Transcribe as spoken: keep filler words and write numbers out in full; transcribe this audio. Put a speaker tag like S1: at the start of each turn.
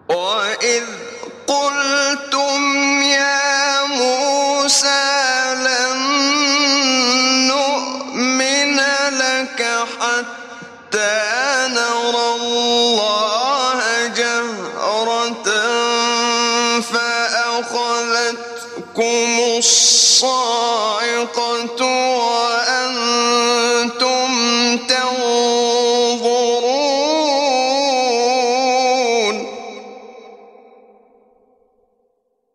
S1: وإذ قلتم يا موسى لن نؤمن لك حتى نرى الله جهرة فأخذتكم الصاعقة وأنتم